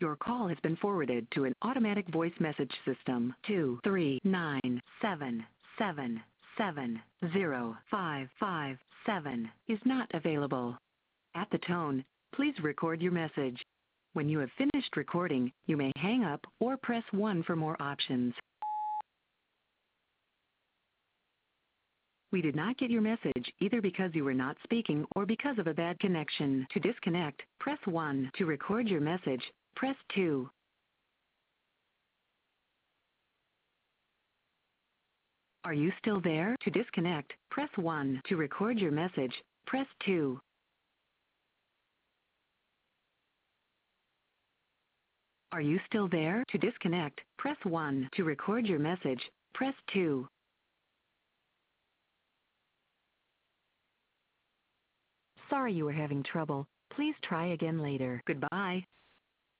Your call has been forwarded to an automatic voice message system. 23977705557 is not available. At the tone, please record your message. When you have finished recording, you may hang up or press 1 for more options. We did not get your message either because you were not speaking or because of a bad connection. To disconnect, press 1. To record your message, press 2. Are you still there? To disconnect, press 1. To record your message, press 2. Are you still there? To disconnect, press 1. To record your message, press 2. Sorry you were having trouble. Please try again later. Goodbye.